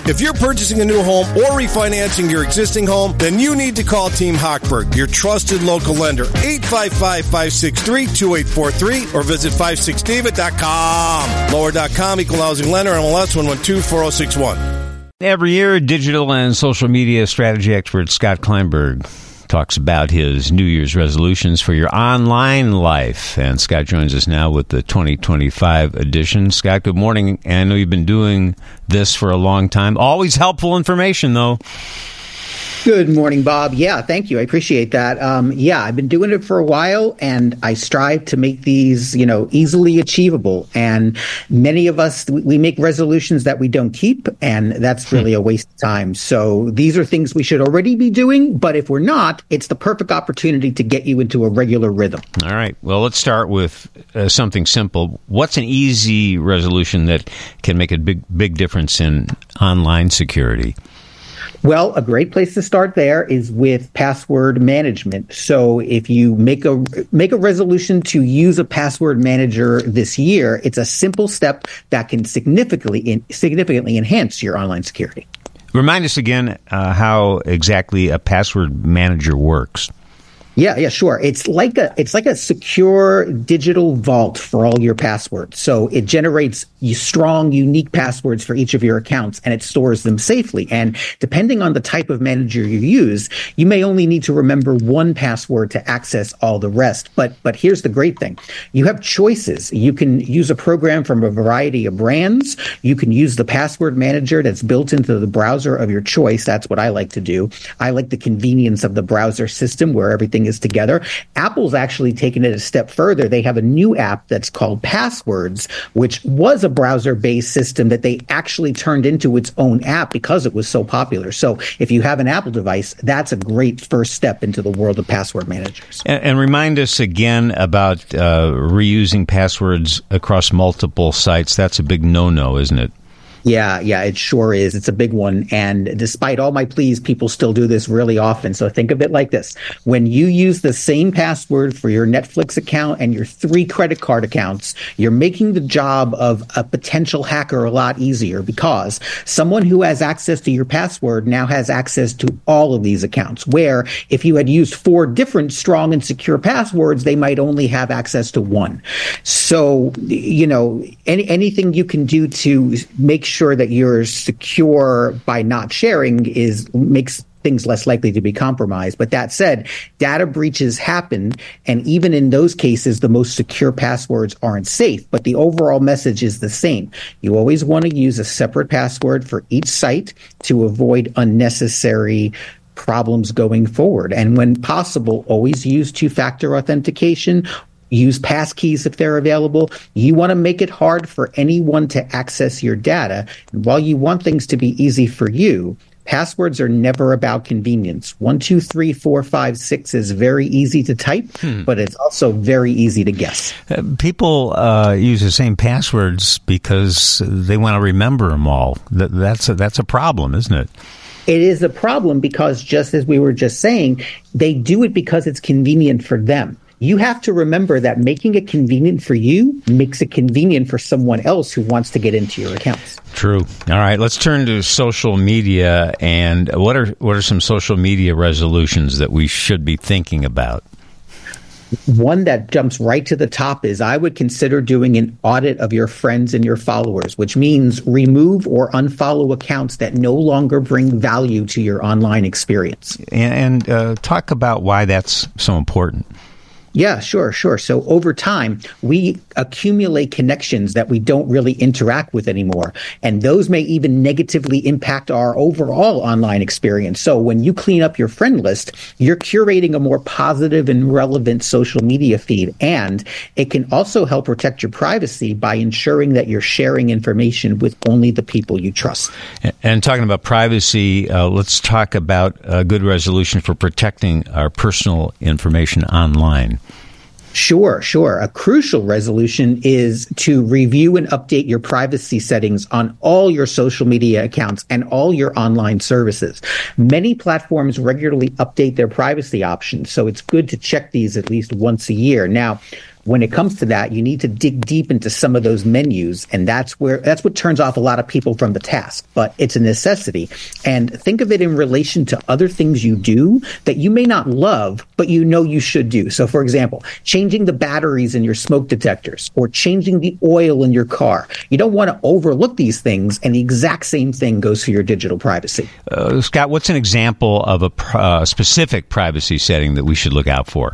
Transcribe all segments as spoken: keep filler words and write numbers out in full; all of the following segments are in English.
If you're purchasing a new home or refinancing your existing home, then you need to call Team Hochberg, your trusted local lender. eight five five, five six three, two eight four three or visit five six david dot com. Lower dot com, Equal Housing Lender, M L S one one two four zero six one. Every year, digital and social media strategy expert Scott Kleinberg talks about his New Year's resolutions for your online life. And Scott joins us now with the twenty twenty-five edition. Scott, good morning. And I know you've been doing this for a long time. Always helpful information, though. Good morning, Bob. Yeah, thank you. I appreciate that. Um, yeah, I've been doing it for a while, and I strive to make these, you know, easily achievable. And many of us, we make resolutions that we don't keep, and that's really a waste of time. So these are things we should already be doing, but if we're not, it's the perfect opportunity to get you into a regular rhythm. All right. Well, let's start with uh, something simple. What's an easy resolution that can make a big, big difference in online security? Well, a great place to start there is with password management. So if you make a make a resolution to use a password manager this year, it's a simple step that can significantly in, significantly enhance your online security. Remind us again uh, how exactly a password manager works. Yeah, yeah, sure. It's like a it's like a secure digital vault for all your passwords. So it generates strong, unique passwords for each of your accounts, and it stores them safely. And depending on the type of manager you use, you may only need to remember one password to access all the rest. But but here's the great thing. You have choices. You can use a program from a variety of brands. You can use the password manager that's built into the browser of your choice. That's what I like to do. I like the convenience of the browser system where everything is together. Apple's actually taken it a step further. They have a new app that's called Passwords, which was a browser-based system that they actually turned into its own app because it was so popular. So if you have an Apple device, that's a great first step into the world of password managers. And, and remind us again about uh, reusing passwords across multiple sites. That's a big no-no, isn't it? Yeah, yeah, it sure is. It's a big one. And despite all my pleas, people still do this really often. So think of it like this. When you use the same password for your Netflix account and your three credit card accounts, you're making the job of a potential hacker a lot easier because someone who has access to your password now has access to all of these accounts, where if you had used four different strong and secure passwords, they might only have access to one. So, you know, any, anything you can do to make sure that you're secure by not sharing is makes things less likely to be compromised. But that said, data breaches happen, and even in those cases, the most secure passwords aren't safe. But the overall message is the same. You always want to use a separate password for each site to avoid unnecessary problems going forward. And when possible, always use two-factor authentication. Use passkeys if they're available. You want to make it hard for anyone to access your data. And while you want things to be easy for you, passwords are never about convenience. One, two, three, four, five, six is very easy to type, hmm. but it's also very easy to guess. Uh, people uh, use the same passwords because they want to remember them all. That, that's a, that's a problem, isn't it? It is a problem because, just as we were just saying, they do it because it's convenient for them. You have to remember that making it convenient for you makes it convenient for someone else who wants to get into your accounts. True. All right, let's turn to social media. And what are what are some social media resolutions that we should be thinking about? One that jumps right to the top is I would consider doing an audit of your friends and your followers, which means remove or unfollow accounts that no longer bring value to your online experience. And, and uh, talk about why that's so important. Yeah, sure, sure. So over time, we accumulate connections that we don't really interact with anymore. And those may even negatively impact our overall online experience. So when you clean up your friend list, you're curating a more positive and relevant social media feed. And it can also help protect your privacy by ensuring that you're sharing information with only the people you trust. And talking about privacy, uh, let's talk about a good resolution for protecting our personal information online. Sure, sure. A crucial resolution is to review and update your privacy settings on all your social media accounts and all your online services. Many platforms regularly update their privacy options, so it's good to check these at least once a year. Now, when it comes to that, you need to dig deep into some of those menus. And that's where, that's what turns off a lot of people from the task, but it's a necessity. And think of it in relation to other things you do that you may not love, but you know you should do. So for example, changing the batteries in your smoke detectors or changing the oil in your car. You don't want to overlook these things, and the exact same thing goes for your digital privacy. Uh, Scott, what's an example of a pr- uh, specific privacy setting that we should look out for?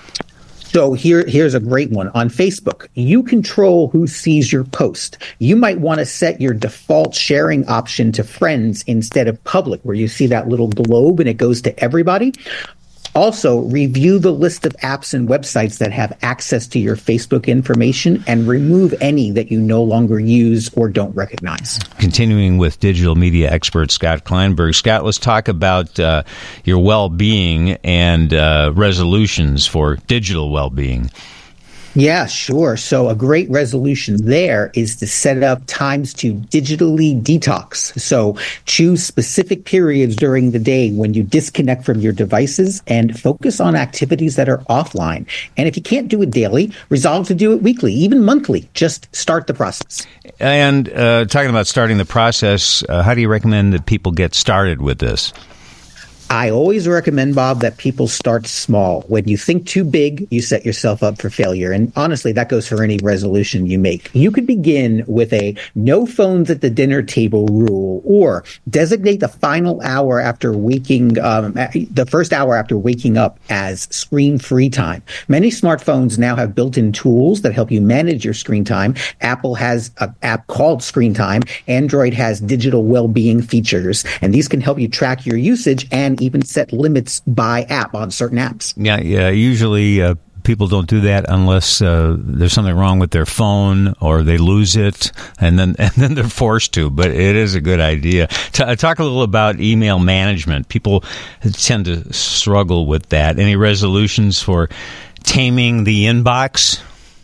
So here, here's a great one. On Facebook, you control who sees your post. You might want to set your default sharing option to friends instead of public, where you see that little globe and it goes to everybody. Also, review the list of apps and websites that have access to your Facebook information and remove any that you no longer use or don't recognize. Continuing with digital media expert Scott Kleinberg. Scott, let's talk about uh, your well-being and uh, resolutions for digital well-being. Yeah, sure. So a great resolution there is to set up times to digitally detox. So choose specific periods during the day when you disconnect from your devices and focus on activities that are offline. And if you can't do it daily, resolve to do it weekly, even monthly. Just start the process. And uh, talking about starting the process, uh, how do you recommend that people get started with this? I always recommend, Bob, that people start small. When you think too big, you set yourself up for failure. And honestly, that goes for any resolution you make. You could begin with a no phones at the dinner table rule, or designate the final hour after waking, um, the first hour after waking up as screen-free time. Many smartphones now have built-in tools that help you manage your screen time. Apple has an app called Screen Time. Android has digital well-being features, and these can help you track your usage and even set limits by app on certain apps. Yeah, yeah. Usually uh, people don't do that unless uh, there's something wrong with their phone or they lose it, and then and then they're forced to. But it is a good idea. T- talk a little about email management. People tend to struggle with that. Any resolutions for taming the inbox?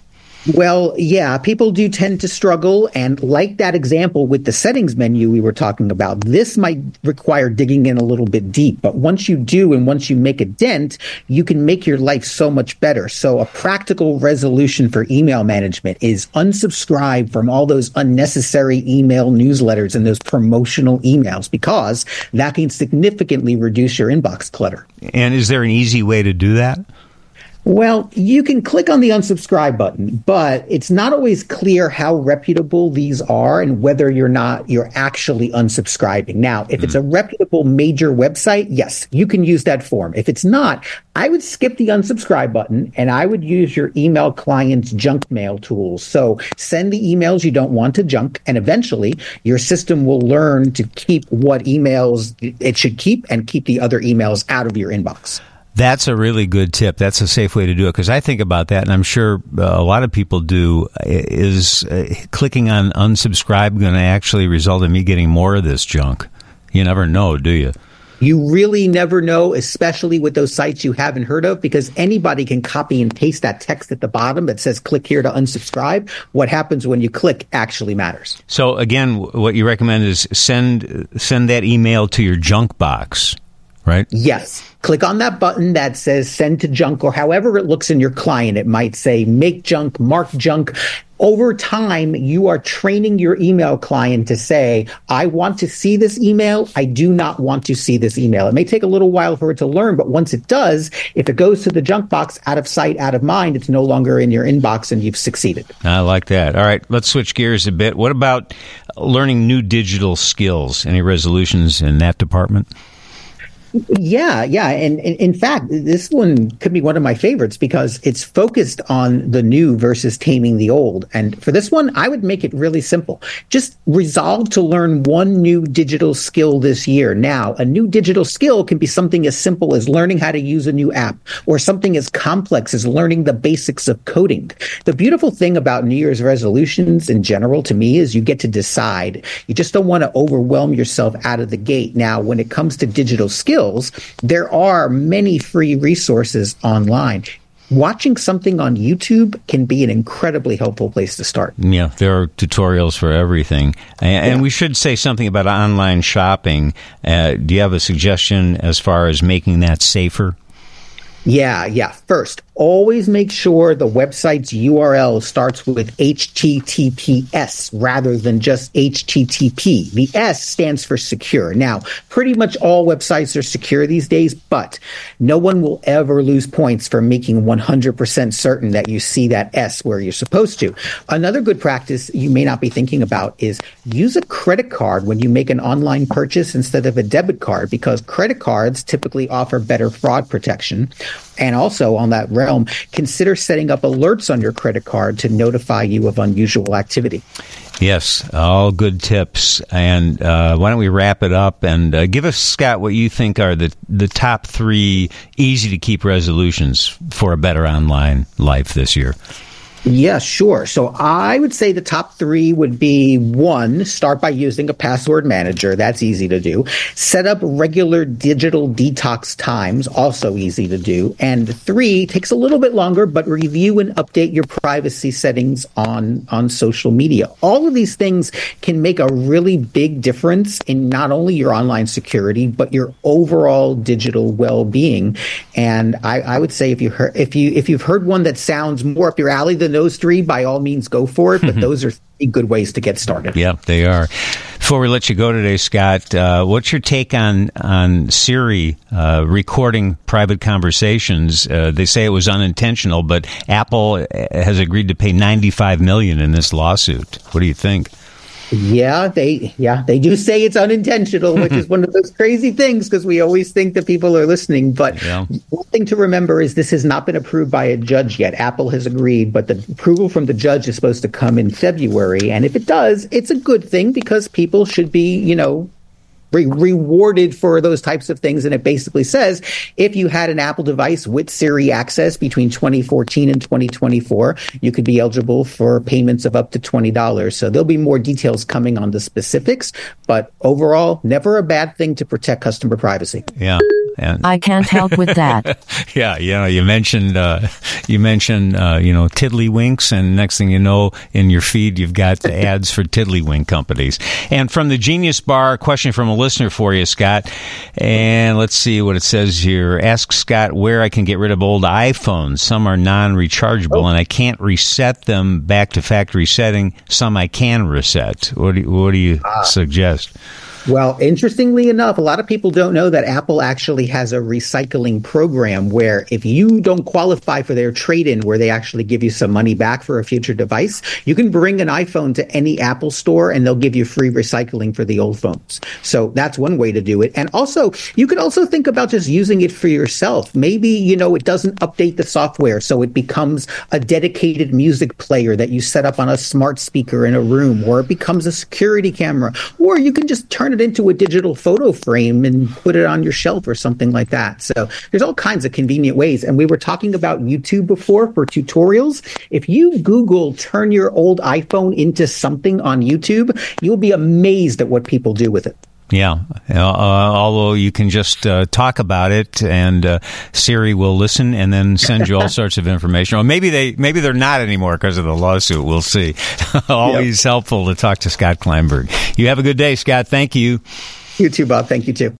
Well, yeah, people do tend to struggle. And like that example with the settings menu we were talking about, this might require digging in a little bit deep. But once you do, and once you make a dent, you can make your life so much better. So a practical resolution for email management is unsubscribe from all those unnecessary email newsletters and those promotional emails, because that can significantly reduce your inbox clutter. And is there an easy way to do that? Well, you can click on the unsubscribe button, but it's not always clear how reputable these are and whether you're not, you're actually unsubscribing. Now, if mm. it's a reputable major website, yes, you can use that form. If it's not, I would skip the unsubscribe button and I would use your email client's junk mail tools. So send the emails you don't want to junk, and eventually your system will learn to keep what emails it should keep and keep the other emails out of your inbox. That's a really good tip. That's a safe way to do it, because I think about that, and I'm sure uh, a lot of people do. Is uh, clicking on unsubscribe going to actually result in me getting more of this junk? You never know, do you? You really never know, especially with those sites you haven't heard of, because anybody can copy and paste that text at the bottom that says click here to unsubscribe. What happens when you click actually matters. So again, what you recommend is send send that email to your junk box, right? Yes. Click on that button that says send to junk, or however it looks in your client. It might say make junk, mark junk. Over time, you are training your email client to say, I want to see this email. I do not want to see this email. It may take a little while for it to learn, but once it does, if it goes to the junk box, out of sight, out of mind, it's no longer in your inbox and you've succeeded. I like that. All right, let's switch gears a bit. What about learning new digital skills? Any resolutions in that department? Yeah, yeah. And, and in fact, this one could be one of my favorites because it's focused on the new versus taming the old. And for this one, I would make it really simple. Just resolve to learn one new digital skill this year. Now, a new digital skill can be something as simple as learning how to use a new app, or something as complex as learning the basics of coding. The beautiful thing about New Year's resolutions in general, to me, is you get to decide. You just don't want to overwhelm yourself out of the gate. Now, when it comes to digital skills, there are many free resources online. Watching something on YouTube can be an incredibly helpful place to start. Yeah, there are tutorials for everything. And, yeah. and we should say something about online shopping. Uh, do you have a suggestion as far as making that safer? Yeah, yeah. First, always make sure the website's U R L starts with H T T P S rather than just H T T P. The S stands for secure. Now, pretty much all websites are secure these days, but no one will ever lose points for making one hundred percent certain that you see that S where you're supposed to. Another good practice you may not be thinking about is use a credit card when you make an online purchase instead of a debit card, because credit cards typically offer better fraud protection. And also on that realm, consider setting up alerts on your credit card to notify you of unusual activity. Yes, all good tips. And uh, why don't we wrap it up and uh, give us, Scott, what you think are the, the top three easy-to-keep resolutions for a better online life this year. Yeah, sure. So I would say the top three would be, one, start by using a password manager. That's easy to do. Set up regular digital detox times, also easy to do. And three, takes a little bit longer, but review and update your privacy settings on, on social media. All of these things can make a really big difference in not only your online security, but your overall digital well-being. And I, I would say if you heard, if you, if you've heard one that sounds more up your alley than those three, by all means, go for it. But those are three good ways to get started. Yeah, they are. Before we let you go today, Scott, uh, what's your take on on Siri uh, recording private conversations? Uh, they say it was unintentional, but Apple has agreed to pay ninety-five million dollars in this lawsuit. What do you think? Yeah, they yeah they do say it's unintentional, which is one of those crazy things because we always think that people are listening. But yeah. One thing to remember is this has not been approved by a judge yet. Apple has agreed, but the approval from the judge is supposed to come in February. And if it does, it's a good thing because people should be, you know, Re- rewarded for those types of things. And it basically says if you had an Apple device with Siri access between twenty fourteen and twenty twenty-four, you could be eligible for payments of up to twenty dollars. So there'll be more details coming on the specifics, but overall, never a bad thing to protect customer privacy. Yeah. And I can't help with that. yeah, you know, you mentioned, uh, you mentioned, uh, you know, Tiddlywinks, and next thing you know, in your feed, you've got the ads for Tiddlywink companies. And from the Genius Bar, a question from a listener for you, Scott. And let's see what it says here. Ask Scott where I can get rid of old iPhones. Some are non-rechargeable, oh. and I can't reset them back to factory setting. Some I can reset. What do you, what do you ah. suggest? Well, interestingly enough, a lot of people don't know that Apple actually has a recycling program where if you don't qualify for their trade-in, where they actually give you some money back for a future device, you can bring an iPhone to any Apple store and they'll give you free recycling for the old phones. So that's one way to do it. And also, you could also think about just using it for yourself. Maybe, you know, it doesn't update the software, so it becomes a dedicated music player that you set up on a smart speaker in a room, or it becomes a security camera, or you can just turn it into a digital photo frame and put it on your shelf or something like that. So there's all kinds of convenient ways. And we were talking about YouTube before for tutorials. If you Google turn your old iPhone into something on YouTube, you'll be amazed at what people do with it. Yeah, uh, although you can just uh, talk about it, and uh, Siri will listen and then send you all sorts of information. Or maybe they maybe they're not anymore because of the lawsuit. We'll see. Always yep. helpful to talk to Scott Kleinberg. You have a good day, Scott. Thank you. You too, Bob. Thank you too.